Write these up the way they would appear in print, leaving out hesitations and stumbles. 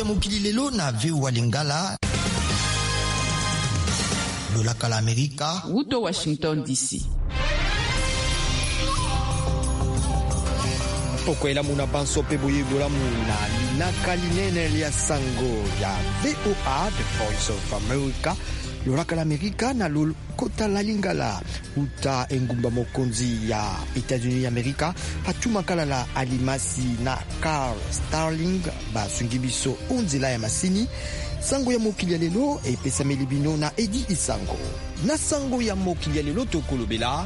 ya mokili lelo na VOA Lingala. Lolaka la Amerika. Wuto Washington DC. Pokwela muna banso pe boye bola muna linaka linene ya sango ya VOA, The Voice of America. Lolaka la Amerika na kota la Lingala uta engumba mokonzi ya Etats-Unis Amerika hatuma kala la alimasi na Carl Starling basungi biso onzela ya masini. Sango ya mokili ya lelo epesa melibino na Edi Isango. Na sango ya mokili ya lelo tokolobela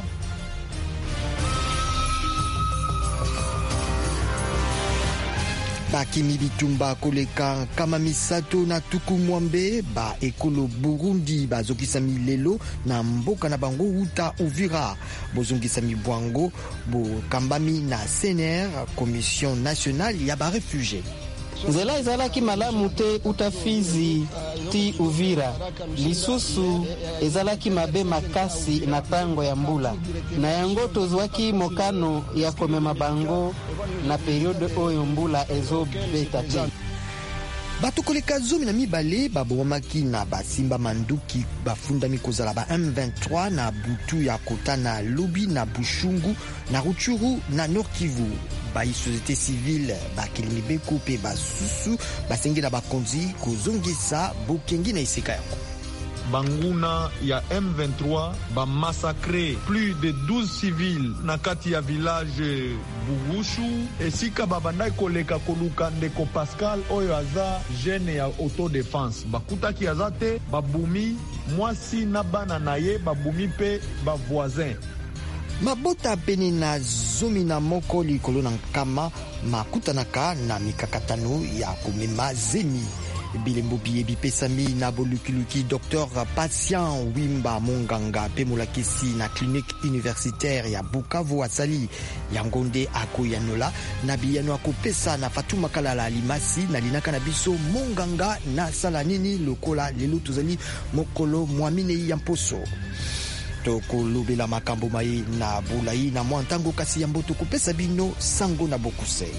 bakimi bitumba koleka kama misato na tuku mwambe ba ekolo Burundi bazokisami lelo na mboka na bango uta Uvira bozongisami bwango bokambami na CNR, Commission Nationale ya ba Refugie. Nzela ezalaki malamu te uta Fizi ti Uvira, lisusu ezalaki mabe makasi na tango ya mbula na yango tozwaki mokano ya komema bango na periode oyo mbula ezobeta te. Bato koleka 12 babomaki na basimba manduki bafundami kozala ba M23 na butu ya kota na Lobi na Bushungu na Ruchuru na Nord Kivu. Bayi société civile bakilimi beko pe basusu basengi na bakonzi kozongisa bokengi na iseka yango. Banguna ya M23 ba massacré plus de 12 civils na kati ya village Bugushu esika babandai koleka koluka ndeko Pascal oyo aza jeune ya autodéfense bakutaki azate babumi mwasi na bana na ye babumi pe ba voisin. Mabota pene na zomi na moko likolo na nkama makutanaka na mikakatano ya komema zemi. Bilembo biye bipesami na bolukiluki Dr Patient Wimba Monganga pe molakisi na clinique universitaire ya Bukavu asali yangonde akoyanola na biyano akopesa na Fatuma Kalala Alimasi na linaka na biso Monganga na sala nini lokola lelo tozali mokolo mwamine ya mposo. Tokolobela makambo mai na bulai na mwantango kasi ya mboto kopesa bino sango na bokuse.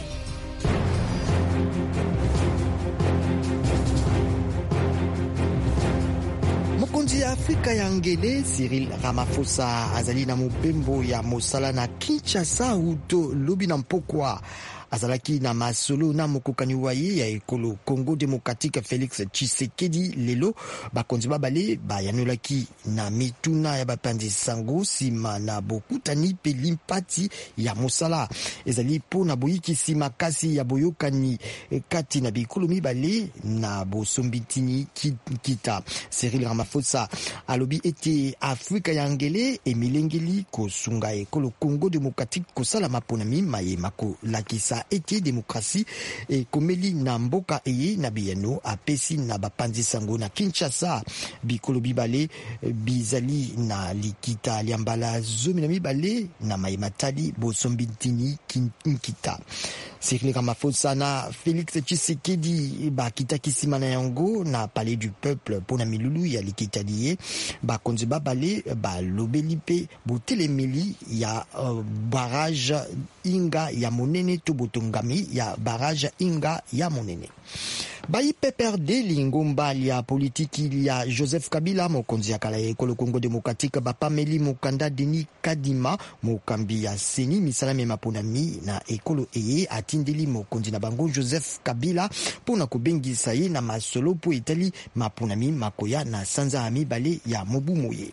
Mokonzi ya Afrika ya ngele Cyril Ramaphosa azali na mobembo ya mosala na Kinshasa uto lobi na mpokwa. Azalaki na masolo na mokokani waye ya ekolo Congo Democratique Félix Tshisekedi lelo bakonzi babale bayanolaki na mituna ya bapanzi sango sima na bokutani pe limpati ya mosala ezali po na boyikisi makasi ya boyokani kati na bikolo mibale na bosombitini kita. Cyril Ramaphosa alobi ete Afrika ya ngele emilengeli kosunga ekolo Congo Democratique kosala maponami mayema kolakisa ete demokrasi komeli na mboka eye na biyano apesi na bapanzi sango na Kinshasa bikolo bibale bizali na likita liambala zomi na mibale na mayematali bosombitini kita. Cyril Ramaphosa na Félix Tshisekedi bakita kisima na yango na Palais du Peuple pona milulu ya likita liye bakonzi babale balobeli pe botelemeli ya barrage Inga ya monene to botongami ya barrage Inga ya monene. Bayi PPRD lingomba ya politiki ya Joseph Kabila mokonzi ya kala ekolo Congo Democratique bapameli mokanda Denis Kadima mokambi ya seni misalame maponami na ekolo eye atindeli mokonzi na bango Joseph Kabila pona kubengisa ye na masolo po etali maponami makoya na sanza ami bale ya mobu moye.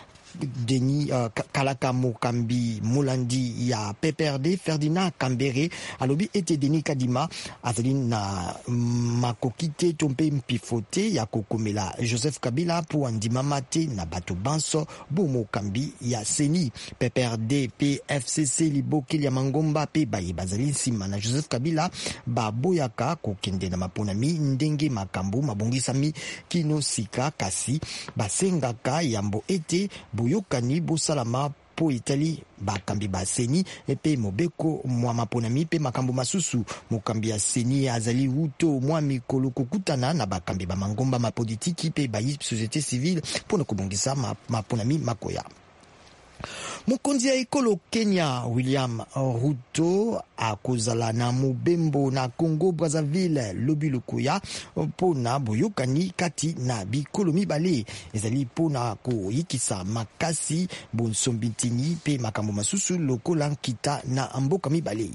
Denis Kalaka mokambi molandi ya PPRD Ferdinand Kambere alobi ete Denis Kadima azali na makokite tompe mpifote ya kokomela Joseph Kabila po andima mate na bato banso bo mokambi ya seni PPRD PFCC libokeli ya mangomba pe baye bazali nsima na Joseph Kabila baboyaka kokende na maponami ndenge makambo mabongisami kino sika kasi basengaka yambo ete boyokani bosalama po itali bakambi ba seni epe mobeko mwa maponami pe makambo masusu mokambi ya seni azali uto mwa mikolo kokutana na bakambi ba mangomba mapolitiki pe ba société civile pona kubongisa maponami makoya. Mokonzi ya ekolo Kenya William Ruto akozala na mobembo na Congo Brazzaville lobi lukuya pona boyokani kati na bikolo mibale ezali pona koyikisa makasi bonsombitini pe makambo masusu lokola nkita na mboka mibale.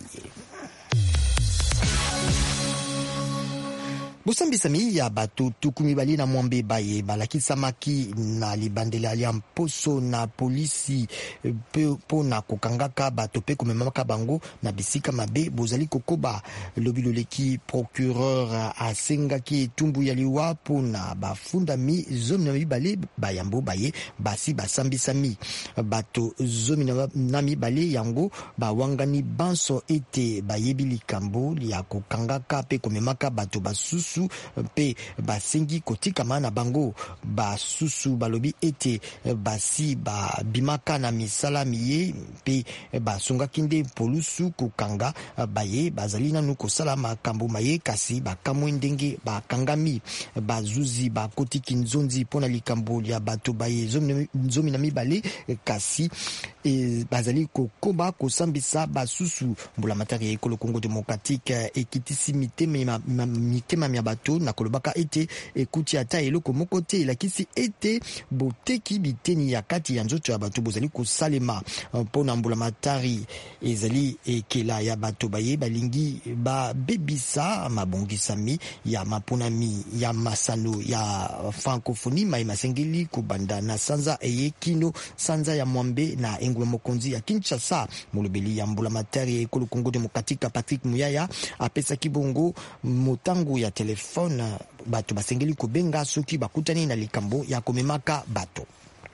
Bosambisami ya bato tukumi bali na mwambe baye balakisamaki na libandela ya mposo na polisi pona kokangaka bato pe komemaka bango na bisika mabe bozali kokoba lobilo leki procureur asengaki etumbu ya liwa pona bafundami zomi na mibale bayambo baye basi basambisami bato zomi na mibale yango bawangani banso ete bayebi likambo ya kokangaka pe komemaka bato basusu pe basengi kotikama na bango basusu balobi ete basi bimaka na misala miye pe basungaki nde polusu kokanga baye bazali nanu kosala makambo maye kasi bakamwe ndenge bakangami bazuzi bakotiki nzonzi pona likambo ya bato baye zomi na mibale kasi bazali kokoba kosambisa basusu mbula matari ya ekolo Congo Démocratique ekitisi mitema mia bato na kolobaka ete ekuti ata eloko moko te elakisi ete boteki biteni ya kati ya nzoto ya bato bozali kosalema mpona mbula matari ezali ekela ya bato baye balingi babebisa mabongisami ya maponami ya masano ya francophonie mai masengeli kubanda na sanza eyekino sanza ya mwambe na engwe mokonzi ya Kinshasa. Molobeli ya mbula matari ya ekolo Congo Démocratique Patrick Muyaya apesa kibongo motango ya telefone bato basengeli kobenga soki bakutani na likambo ya komemaka bato.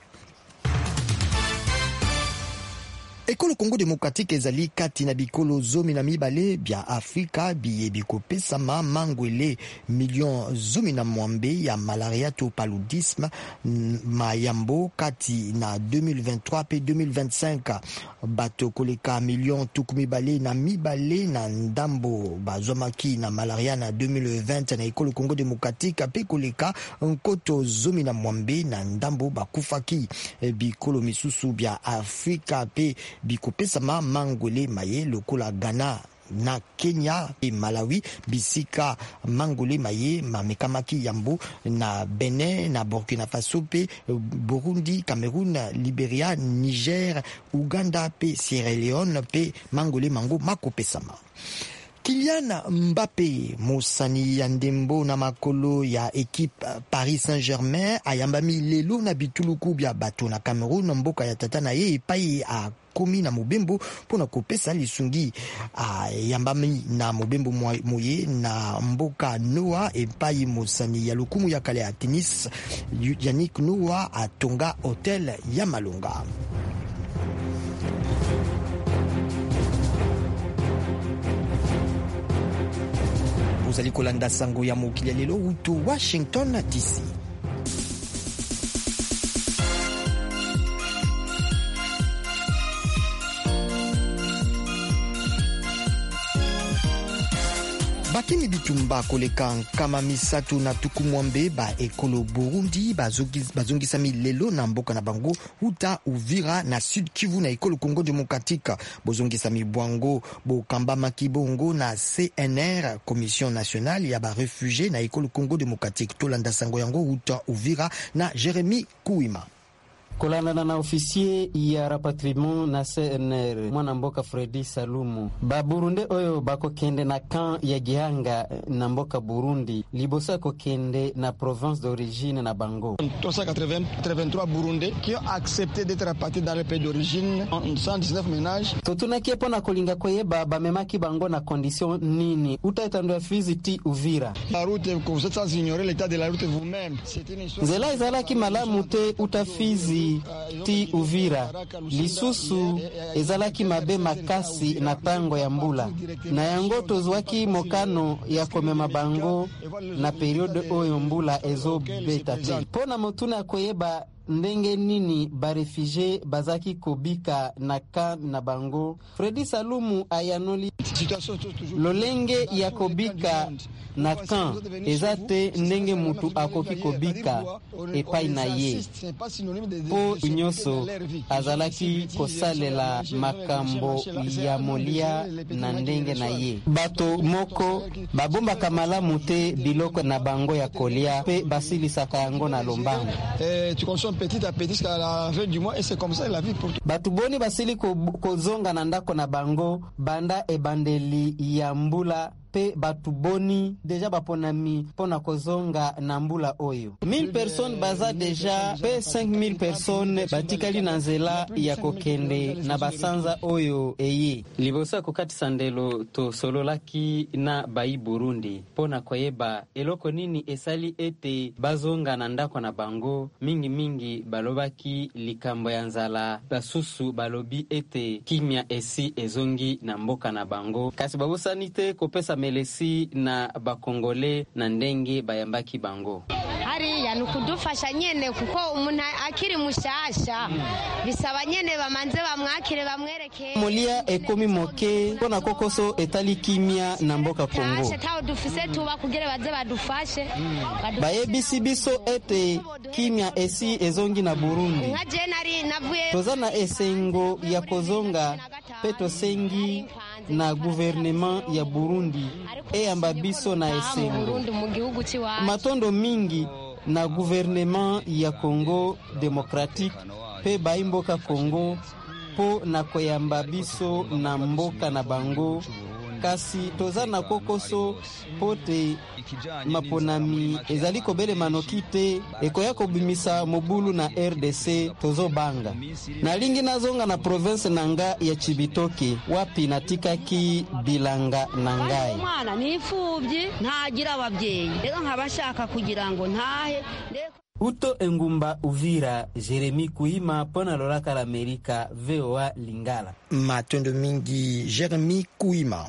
Ekolo Congo Démocratique ezali kati na bikolo zomi na mibale bya Afrika biye bikopesa mangwele million zomi na mwambe ya malaria to paludisme mayambo kati na 2023 pe 2025 bato koleka million tukumibale na mibale na ndambo bazomaki na malaria na 2020 na ekolo Congo Démocratique pe koleka nkoto zomi na mwambe na ndambo bakufaki bikolo misusu bya Afrika pe bikopesama mangwele maye lokola Ghana na Kenya e Malawi bisika mangole maye mamekamaki yambo na Benin na Burkina Faso pe Burundi, Cameroun, Liberia, Niger, Uganda pe Sierra Leone pe mangole mango makopesama. Kylian Mbappé mosani ya ndembo na makolo ya equipe Paris Saint-Germain ayambami lelo na bituluku bya bato na Cameroun mboka ya tata na ye epai a komi na mobembo pona kopesa lisungi ayambami na mobembo moye na mboka Noah epai mosani ya lokumu ya kale ya tennis Yannick Noah atonga hotel ya Malonga. Bozali kolanda sango ya mokili ya lelo utu Washington DC. Bakini bitumba koleka kama misatu na tukumwambe ba ekolo Burundi bazongisami lelo na mboka na bango uta Uvira na Sud Kivu na ekolo Congo Démocratique bozongisami bwango bokamba makibongo na CNR Commission Nationale ya ba réfugiés na ekolo Congo Démocratique tolanda sango yango uta Uvira na Jeremy Kuima. Kolanda na ofisier ya rapatriement na CNR mwana mboka Fredi Salumu ba Burundi oyo bako kende na camp ya Gihanga na mboka Burundi libosa ko kende na province d'origine na Bango. 383 Burundais qui ont accepté d'être rapatriés dans le pays d'origine, 119 ménages. Totuna kiepo na kolinga koyeba ba memaki Bango na condition nini utaitando Fizi ti Uvira. La route que vous êtes sans ignorer l'état de la route vous-même. Nzela ezalaki malamu te utafizi ti Uvira lisusu ezalaki mabe makasi na tango ya mbula na yango tozwaki mokano ya komema bango na periode oyo mbula ezobeta te pona motuna koyeba ndenge nini barefugie bazaki kobika na ka na bango. Fredi Salumu ayanoli lolenge ya kobika na kan ezate ndenge mutu akoki kobika epai na ye. Po nyoso azalaki kosalela makambo ya molia na ndenge na ye. Bato moko babombaka malamu te biloko na bango ya kolia pe basilisaka yango na lombango. Tu consommes petit à petit jusqu'à la fin du mois et c'est comme ça la vie pour toi. Batu boni basili kozonga na ndako na bango banda ebandeli ya mbula pe batu boni deja baponami pona kozonga na mbula oyo. 1000 personnes baza deja pe 5000 personnes batikali na nzela ya kokende na basanza oyo eye. Libosa kokati sandelo to sololaki na bai Burundi pona koyeba eloko nini esali ete bazonga na ndako na bango. Mingi balobaki likambo ya nzala, basusu balobi ete kimia esi ezongi na mboka na bango. Kasi babosani te kopesa melesi na bakongole na ndenge bayambaki bango. Hariya nukudufasha nyene kuko umuntu akiri mushasha bisaba nyene bamanze bamwakire bamwereke. Molia ekomi moke pona kokoso etali kimia na mboka Kongo. Tawo dufise tuba kugere baze badufashe. Bayebisi biso ete kimia esi ezongi na Burundi. Tozana esengo ya kozonga peto sengi na gouvernement ya Burundi eyamba biso na esengo. Matondo mingi na gouvernement ya Congo Democratique pe baimboka Congo po na koyamba biso na mboka na bango. Kasi tozana kokoso pote maponami ezali kobele manokite ekoya kobimisa mobulu na RDC tozo banga. Na lingi nazonga na province nanga ya Chibitoke wapi natikaki bilanga nangai. Mwana nifubye ntagira ababyeyi reka nkabashaka kugira ngo ntahe. Uto Engumba Uvira, Jeremy Kuima pona lolaka la Amerika VOA Lingala. Matondo mingi Jeremy Kuima.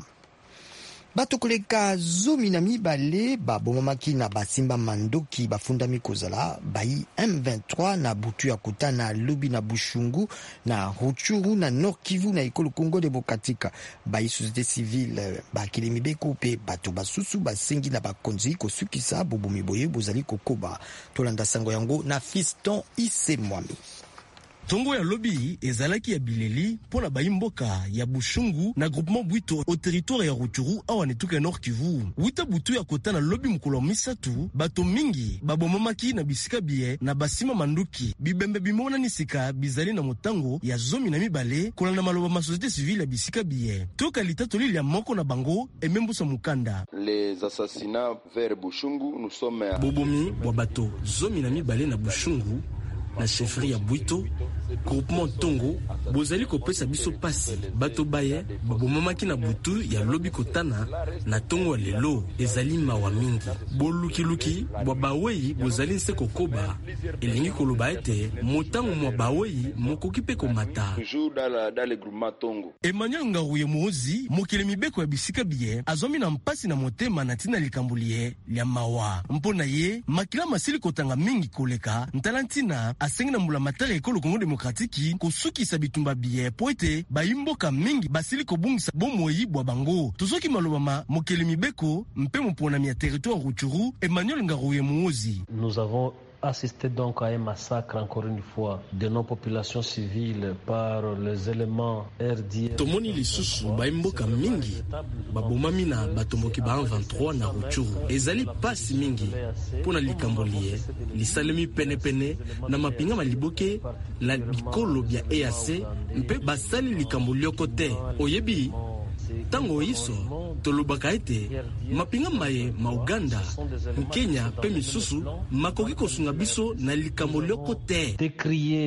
Bato koleka zomi na mibale babomamaki na basimba mandoki bafundami kozala bayi M23 na butu ya kotana lobi na Bushungu na Rutshuru na Nord Kivu na ekolo Congo Democratique. Bayi société civile bakili mibeko pe bato basusu basengi na bakonzi kosukisa bobomi boye bozali kokoba. Tolanda sango yango na Fiston Ise Mwami. Tongo ya lobi ezalaki ya bileli pona baimboka ya Bushungu na groupement Bwito au territoire ya Rutshuru awa netuka Nord Kivu. Wita butu ya kota na lobi mukolo misatu bato mingi babomamaki na bisika biye na basima manduki bibembe bimona nisika bizali na motango ya zomi na mibale kolanda maloba ma société civile ya bisika biye. Toka litatoli ya moko na bango emembusa mukanda. Les assassinats vers Bushungu nous sommes bobomi wa bato zomi na mibale na Bushungu na chefferie ya Bwito groupement Tongo bozali kopesa biso pasi bato baye babomamaki na butu ya lobi kotana na Tongo lelo ezali mawa mingi bolukiluki bwa bawei bozali nse kokoba elingi koloba ete motango mwa bawei mokoki pe komata toujours dans le groupement Tongo. Emmanuel Ngaruye Mozi mokele mibeko ya bisika biye azomi na mpasi na motema na tina likambulie lya mawa mpona ye makila masili kotanga mingi koleka ntalantina asengi na mbula matari ekolo Congo Demokratiki kosukisa bitumba biye poete baimboka mingi basili kobungisa bomoi bwa bango tozoki malobama mokele mibeko mpe mponami ya territoire Rutshuru. Emmanuel Ngaruye Mozi. Nous avons assisté donc à un massacre encore une fois de nos populations civiles par les éléments RDF. Tomoni lisusu baimboka mingi babomami na batomboki ba 23 na Rutshuru ezali pasi mingi pona likambolie lisalemi pene na mapinga maliboke la bikolo bya EAC mpe basali likambolio kote oyebi tango iso tolobaka ete mapinga maye ma Uganda Kenya pe misusu makoki kosunga biso na likambolio kote. Décrier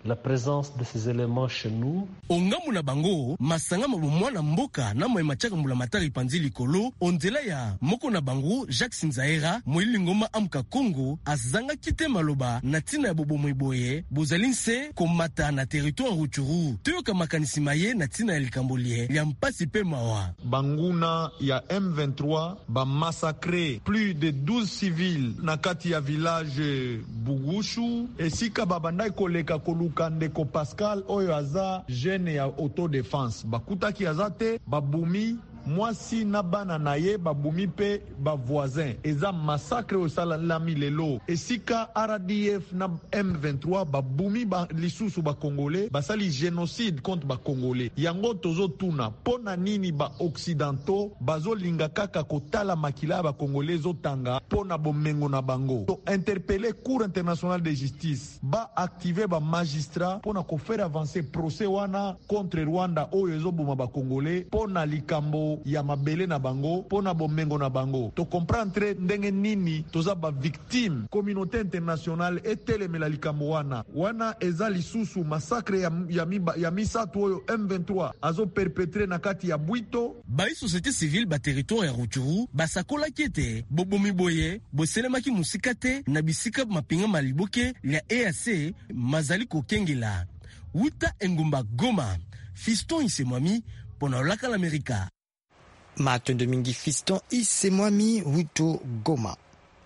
la présence de ces éléments chez nous. Ongamu na bango masanga mwana mboka na moye machaka mbula matari panzi likolo ondela ya moko na bango Jacques Sinzaera moyili ngoma amka Congo azanga kite maloba na tina ya bobo moiboye bozalinse komata na territoire Rutshuru toyoka makanisi maye na tina ya likambolie ya mpasi pe mawa banguna ya M23 ba massacré plus de 12 civils na kati ya village Bugushu esika babandai koleka koluka ndeko Pascal oyo aza jeune ya autodéfense bakutaki azate babumi mwasi na bana na ye babumi pe ba voisin eza massacre au salalami lelo esika RDF na M23 babumi ba lisusu ba congolais basali génocide contre ba congolais yango tozo tuna pona nini ba occidentaux bazolinga kaka kotala makila ba congolais zotanga pona bomengo na bango to interpeller cour international de justice ba activer ba magistrat pona ko faire avancer procès wana contre Rwanda oyo ezobuma ba congolais pona likambo ya mabele na bango pona bomengo na bango to comprendre ndenge nini toza ba victime communauté internationale etelemela likambo wana eza lisusu massacre ya misatu oyo M23 azo perpétrer na kati ya Bwito ba société civile ba territoire ya Rutshuru basakola kete bobomi boye boselemaki musikate na bisika mapinga maliboke ya EAC mazali kokengela wuta engumba Goma Fiston Isemwami pona laka l'Amerika Matondo mingi Fiston Isemwami Huto Goma.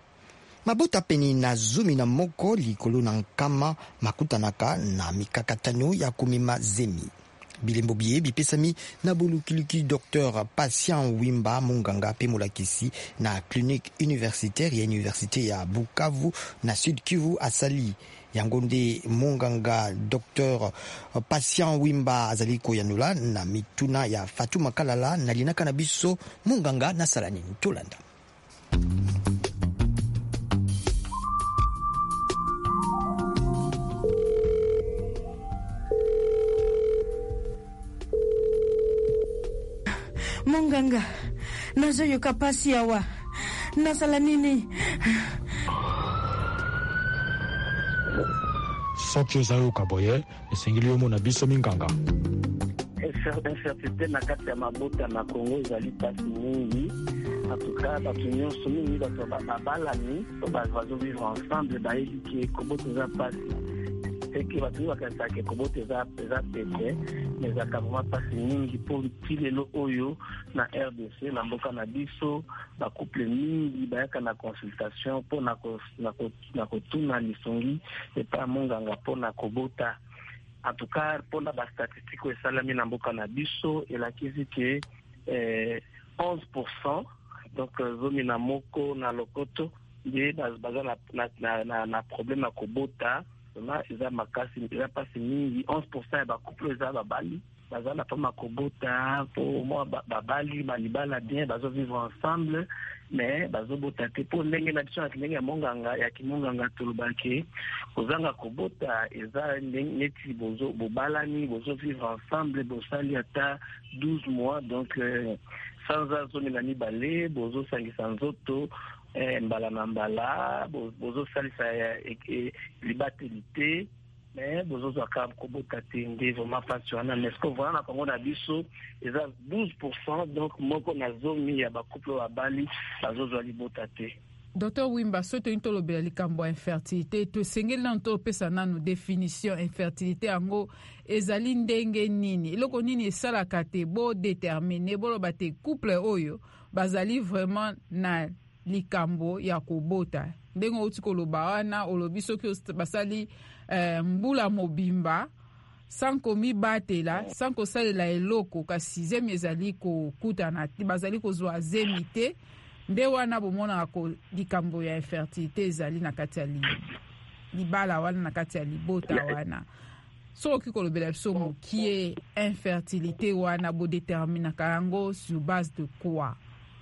Mabota peni na zumi na moko likolo na nkama makutanaka na mikakatano ya kumema zemi. Bilembo biye bipesami na bulukiliki Dr Patient Wimba Munganga pe mulakisi na clinique universitaire ya université ya Bukavu na Sud Kivu asali. Yangonde Munganga Dr Patient Wimba azali koyanula na mituna ya Fatuma Kalala na linaka na biso Munganga na salani Tolanda. Munganga nazoyo kapasi yawa nasala nini soki ozayoka boye esengeli yo mona biso minganga incertitude na kati ya mabota na Kongo ezali pasi mingi atuka bato nyonso mingi bato babalani to bazovivre ensemble bayebi ke kobota eza pasi eke bato bakanisaka kobota eza pete ezalaka vraiment pasi mingi mpo ti lelo oyo na RDC na mboka na biso bacouple mingi bayaka na consultation mpo na kotuna lisongi epa monganga mpo na kobota. En tout cas, pour la statistique oyo esalami na mboka na biso elakisi ke 11% donc zomi na moko na lokoto nde baza na problème ya kobota eza makasi eza pasi mingi 11% ya bacouple eza babali baza na poma kobota po mwa babali balibala bien bazovivre ensemble mais bazobota te po ndenge na biso na ndenge ya monganga ya kimonganga tolobaki kozanga kobota eza neti bobalani bozovivre ensemble bosali ata 12 mois donc sans azoni na mibale bozosangisa nzoto mbala na mbala bozosalisa libatelite mais bozozwaka kobota te nde vraiment pasi wana mais ce que voilà na Kongo na biso eza 12% donc moko na zomi ya bacouple babali bazozwa libota te. Dr Wimba, soto intolobela likambo ya infertilité tosengeli na topesa nanu définition infertilité yango ezali ndenge nini eloko nini esalaka te bo déterminer boloba te couple oyo bazali vraiment na likambo ya kobota ndenge outi koloba wana olobi soki basali mbula mobimba sanko mibatela sanko salela eloko kasi zemi ezali kokutana bazali kozwa zemi te nde wana bomona ko likambo ya infertilité ezali na kati ya libala wana na kati ya libota wana soki kolobela biso mokie infertilité wana bo déterminaka yango sur base de quoi?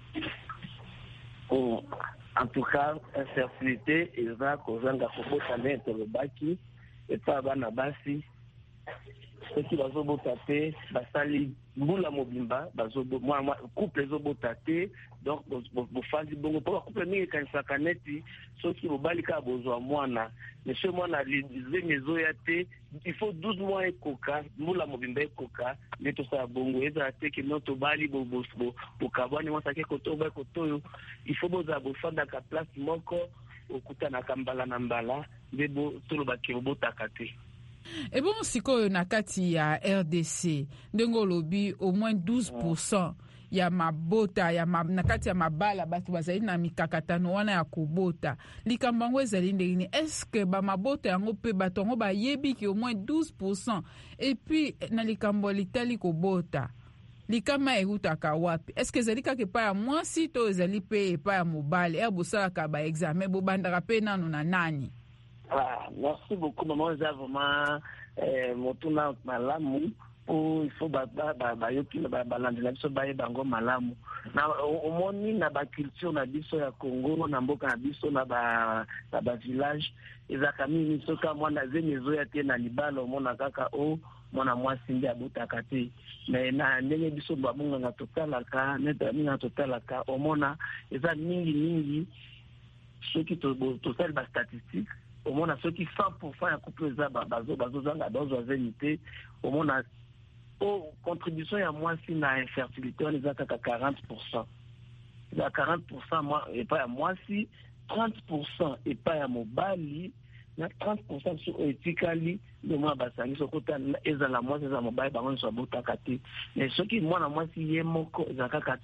En tout cas, infertilité eza kozanga kobota nde tolobaki epa bana basi soki bazobota te basali mbula mobimba couple ezobota te, donc bofandi bongo mpo bacouple mingi ekanisaka neti soki mobali kaka bozwa mwana mais so mwana zemi ezoya te, il faut 12 mois ekoka mbula mobimba ekoka nde tosala bongo. Ezala te ke no tobali bokabwani mwasi ake koto obai koto oyo, il faut bozala bofandaka place moko okutanaka mbala na mbala nde tolobaki bobotaka te. Et bon, sikoyo na kati ya RDC ndenge olobi au moins 12% ya mabota na kati ya mabala bato bazali na mikakatano wana ya kobota. Likambo yango ezali ndenge, est-ce que ba mabota yango pe bato yango bayebi ki au moins 12%? Et puis na likambo litali kobota likama eutaka wapi? Est-ce que ezali kaka epai ya mwasi to ezali pe epai ya mobali? Bosalaka ba examen bobandaka pe nano na nani? Merci beaucoup, maman. Eza vraiment motuna malamu po il faut bayoki balandela biso baye bango malamu na omoni na baculture na biso ya Congo na mboka na biso na village ezaka mingi soka mwana zemi ezoya te na libala omona kaka mwana mwasi nde abotaka te, mais na ndenge biso babunganga totalaka neta mingi na totalaka omona eza mingi soki tosali ba statistique omona soki 100% ya couple za bazozanga bazwa zenité omona contribution ya mwasi na infertilité on eza kaka 40%. Eza 40% epai ya mwasi, 30% epai ya mobali na 30% so etikali nde mwana basangi sokota ezala mwasi eza mobali bango nyonso abotaka te. Mais soki mwana mwasi ye moko eza kaka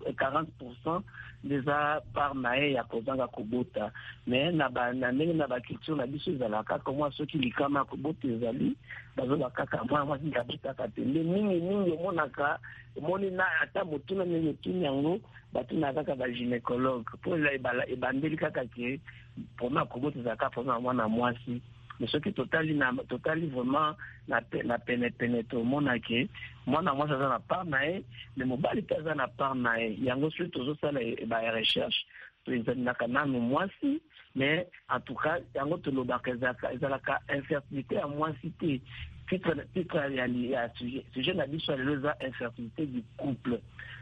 40% déjà par na ye ya kozanga kobota. Mais na ndenge na baculture na biso ezalaka kaka mwa soki likama kobota ezali bazoba kaka mwana mwasi nde abotaka te. Nde mingi omonaka omoni na ata motuna ndenge otuni yango batuna kaka bagynécologue mpo ebandeli kaka ke mpona kobota ezalaka mpona mwana mwasi. Mais ce qui totali vraiment na pene tomona ke mwana mwasi aza na part na ye mais mobali mpe aza na part na ye. Yango soki tozosala ba recherche toezalinaka nano mwasi, mais en tout cas yango tolobaka ezalaka infertilité ya mwasi te. Titre ya sujet na biso lelo eza infertilité du couple.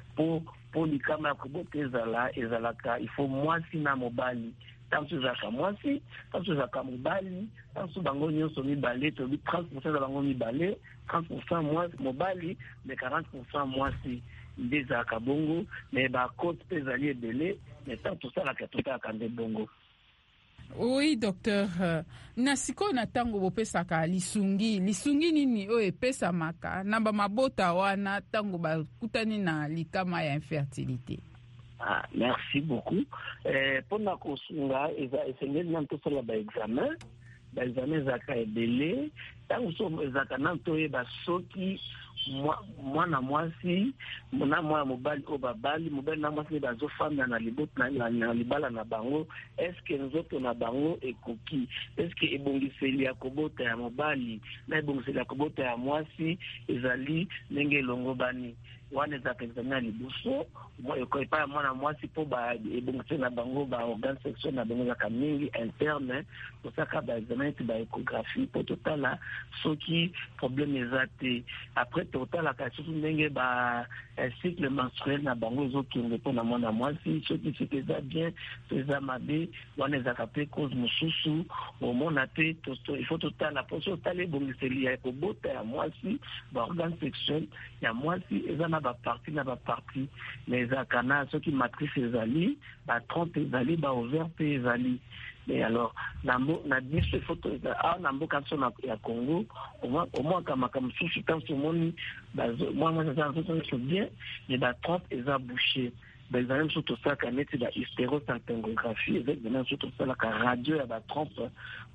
Po likama ya kobota ezalaka il faut mwasi na mobali. Tanto ezalaka mwasi, tanto ezalaka mobali, tanto bango nyonso mibale, tobi 30% za bango mibale, 30% mwasi mobali, mais 40% mwasi nde ezalaka bongo, mais bakote mpe ezali ebele, mais tanto tosalaka totalaka nde bongo. Oui, docteur. Na sikoyo na tango bopesaka lisungi nini oyo epesamaka na bamabota wana tango bakutani na likama ya infertilité? Merci beaucoup. Pendant qu'on sunga, esengeli na tosala ba examen ezaka ebele. Tango ezaka na toyeba soki mwana mwasi na mwana mobali o babali mobali na mwasi bazofanda na libala na bango, eske nzoto na bango ekoki, eske ebongiseli ya kobota ya mobali na ebongiseli ya kobota ya mwasi ezali ndenge elongo bani. Wana ezaka examen ya liboso epai ya mwana mwasi mpo ebongiseli na bango baorgane section na bango ezaka mingi interne, tosaka baexamen eti baekographie mpo totala soki problème eza te. Après totalaka soki ndenge cycle menstruel na bango ezokende mpo na mwana mwasi, soki soki eza bien to eza mabe, wana ezaka mpe cause mosusu omona te. Il faut totala mpo so otala ebongiseli ya kobota ya mwasi baorgane sexuel ya mwasi eza na baparti mais ezaka na soki matrice ezali batrompe ezali baouvert mpe ezali. Mais alors na biso photo na mboka so ya Congo omwaka makambo mosusu tanso omoni mwana eza nzoto bien mais batrompe eza bouché. Examen mosusu tosalaka neti hysterosalpingographie, eza examen mosusu tosalaka radio ya batrompe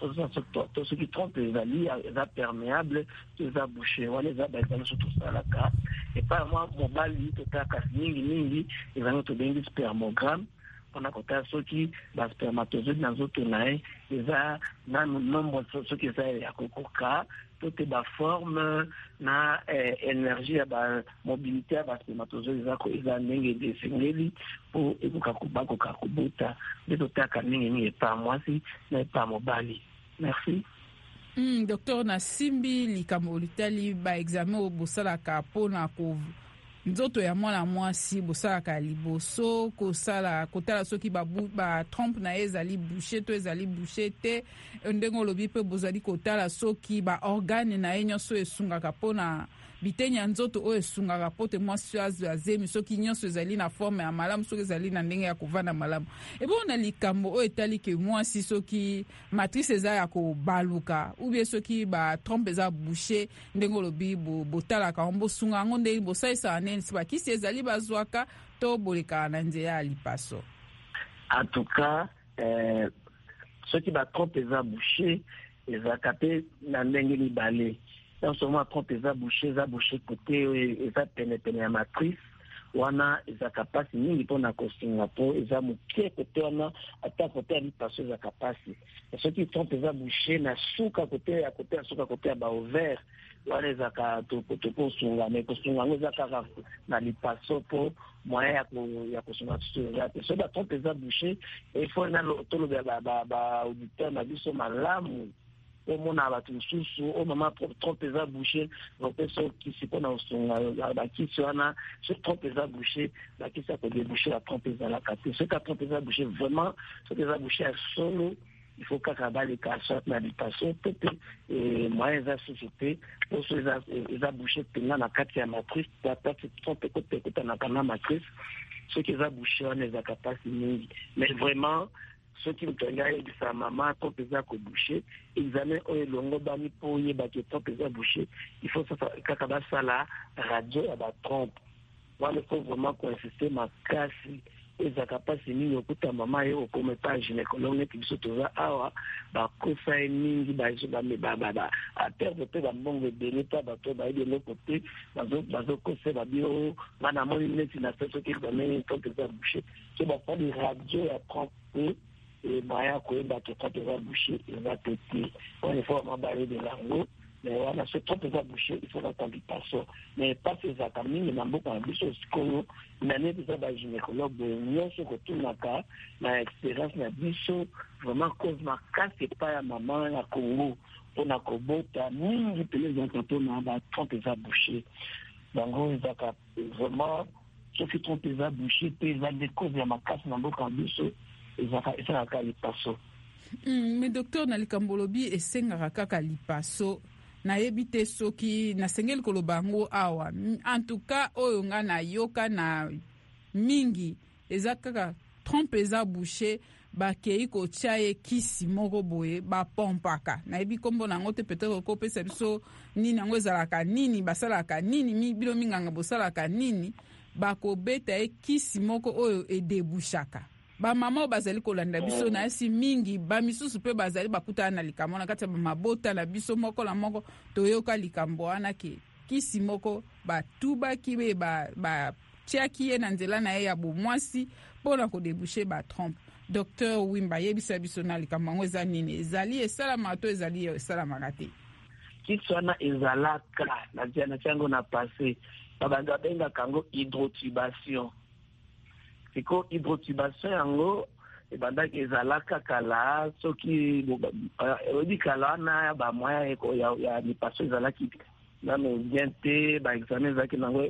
to soki trompe ezali eza perméable to eza bouché. Wana eza baexamen mosusu tosalaka. Epai mwa mobali totalaka mingi examen tobengi spermogramme mpona kotala soki baspermatozoïde na nzoto na ye eza na nombre soki eza ya kokoka to te baforme na énergie ya bamobilité ya baspermatozoïde eza ndenge esengeli mpo bakoka kobota. Nde totalaka mingi epai mwasi na epai mobali. Merci. Docteur na simbi likambo litali ba examen o bosalaka pona ko nzoto ya mwana mwasi bosalaka liboso kotala soki ba trompe na ezali bouché to ezali bouché te ndenge olobi pe bozali kotala soki ba organe na ye nyonso esungaka pona bitenya nzoto o esungaka pote mwasi azemi soki nyonso ezali na forme ya malamu soki ezali na ndenge ya kovanda malamu ebo na likambo o etali ke mwasi soki matrice eza ya kobaluka ubie soki ba trompe eza bouché ndenge olobi botalaka bosunga yango ndenge bosalisa neni si bakisi ezali bazwaka to boleka na nzela ya lipaso. En tout cas soki ba trompe eza bouché ezaka pe na ndenge mibale. Non seulement trompe eza bouché côté eza pene ya matrice wana eza kapasi mingi pona kosinga po eza mukie côté wana ata côté ya lipaso eza kapasi soki trompe eza bouché na suka côté ya ba ovaire wana eza ka to kosunga mais kosunga ngo eza kaka na lipaso po moyen ya kosunga tsuza so ba trompe eza bouché il faut na tolo ba auditeur na biso malamu au mona batu susu au mama trompe eza bouché donc so kisi pona osunga ba kisi wana ce trompe eza bouché ba kisi ko déboucher la trompe eza la kate ce ka trompe eza bouché vraiment ce que eza bouché à solo il faut kaka ba les cassette na lipaso peut-être et moyen eza société pour so eza bouché tenga na kati ya matrice ta trompe côté na kana matrice ce qui eza bouché wana eza kapasi mingi mais vraiment ceux qui me sa maman trompe eza ko bouché examen o longo bani po yeba ke trompe eza bouché il faut ça kaka ba sala radio ya ba trompe wana faut vraiment consister makasi eza kapasi mingi okuta mama ye okome pa gynécologue ki biso toza awa ba kosa mingi ba a perdre pe ba mbongo ebele pa bato ba ide lokote bazo kosa ba bio bana moni neti na seso ki examen trompe eza bouché so ba fa di radio ya trompe et moyen koyeba ke trompe eza bouché eza pété on il faut vraiment barrer de lango mais wana ce trompe eza bouché il faut attendre passo mais pas ezaka mingi na mboka na biso sikoyo na neti eza ba gynécologue nyonso kotunaka na expérience na biso vraiment cause makasi epai ya mama ya Congo mpona kobota mingi pele ezaka mpona ba trompe eza bouché bango ezaka vraiment soki trompe eza bouché pe eza de cause ya makasi na mboka na biso ezaka lipaso. Mais docteur na likambo lobi esengaka kaka lipaso na yebi te soki na sengeli koloba ngo awa en tout cas oyo nga na yoka na mingi eza kaka trompe eza bouché bakei kotia ye kisi moko boye bapompaka na yebi kombo nango te peut-être kopesa biso nini yango ezalaka nini basalaka nini bilo minganga bosalaka nini bakobeta ye kisi moko oyo edebushaka ba mama bazali kolanda biso na esi mingi ba misusu pe bazali bakuta na likambo na kati ya mabota na biso moko la moko toyoka likambo wana ke kisi moko batuba kibe ba tiaki ye na nzela na ye ya bomwasi pona ko déboucher ba trompe. Docteur Wimba yebisa biso na likambo ngo eza nini ezali esalama to ezali esalama kate kisi wana ezalaka na jana chango na passé babanga benga kango hydrotubation siko hydrotubation yango ebandaki ezalaka kala soki odi kala na ba moya ya lipaso ezalaki nano bien te ba examen ezalaki nango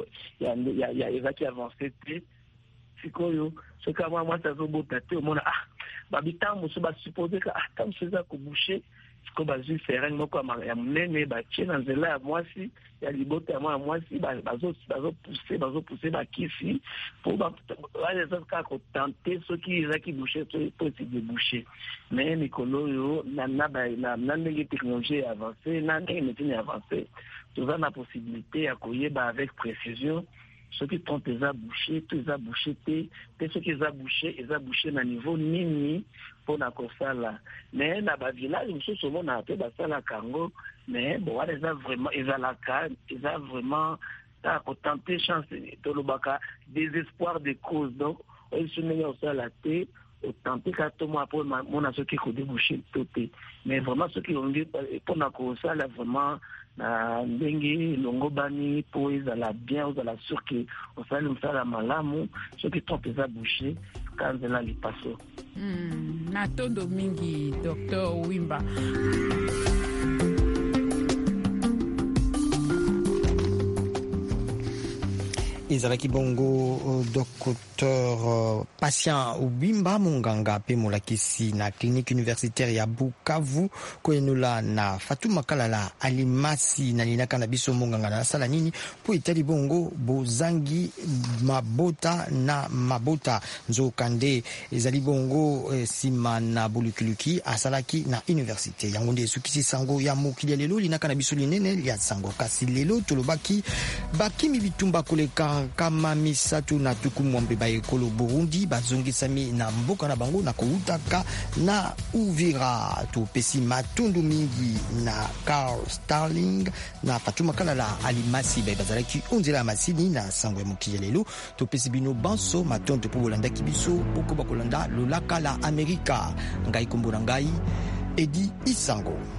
ya ezalaki avancé te sikoyo soki mwa tazobota te omona babitambo so basupposé ka tambo eza kobouché siko bazwi fereng moko ya monene batie na nzela ya mwasi ya libota ya mwasi bazopousse bakisi po baeza kaka kotante soki ezaki bouché po esi débouché mais mikolo oyo na ndenge technologie ya avancé na ndenge médecine ya avancé toza na possibilité ya koyeba avec précision soki trompe eza bouché to eza bouché te soki eza bouché na niveau nini mpona kosala mais na bavillage mosusu omona pe basalaka yango mais bon wana eza vraiment eza vraiment ta kotante chance tolobaka désespoir de cause donc oyesu ndenge osala te otante ka to mwa po mona soki kodébouché to te mais vraiment soki ongi mpona kosala vraiment na ndenge longo bani po ezala bien ozala sûr que osali mosala malamu soki trompe eza bouché kanzela lipaso. Na tondo mingi Dr. Wimba. ezalaki bongo docteur Patient Ubimba munganga pe molakisi na clinique universitaire ya Bukavu koyenola na Fatuma Kalala alimasi na linaka na biso munganga na sala nini po itali bongo bozangi mabota na mabota nzokande ezali bongo sima na bulukuluki asalaki na université yango nde sukisi sango ya mokili lelo linaka na biso linene ya sango kasi lelo tolobaki bakimi bitumba koleka kama misatu na tuku mwambe ba ekolo Burundi bazongisami na mboka na bango na koutaka na Uvira topesi matundu mingi na Carl Starling na Fatuma Kalala alimasi bazalaki onzela masini na sango ya mokili lelo topesi bino banso matonto po bolanda kibiso poko bakolanda lolaka la Amerika ngai kombo na ngai Edi Isango.